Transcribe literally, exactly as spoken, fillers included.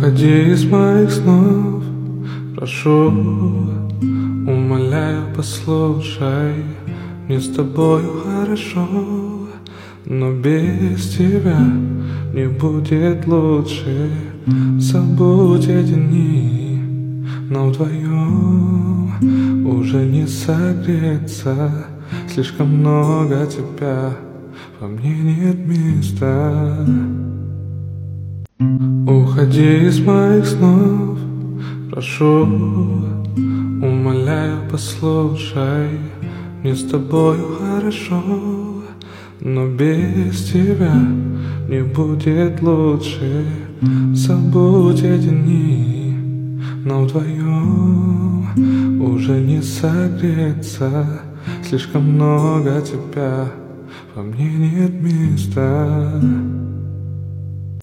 Уходи из моих снов, прошу, умоляю, послушай. Мне с тобою хорошо, но без тебя не будет лучше. Забудь эти дни, но вдвоем уже не согреться. Слишком много тебя, во мне нет места. Уходи из моих снов, прошу, умоляю, послушай. Мне с тобою хорошо, но без тебя не будет лучше. Забудь эти дни, но вдвоем уже не согреться. Слишком много тебя, во мне нет места.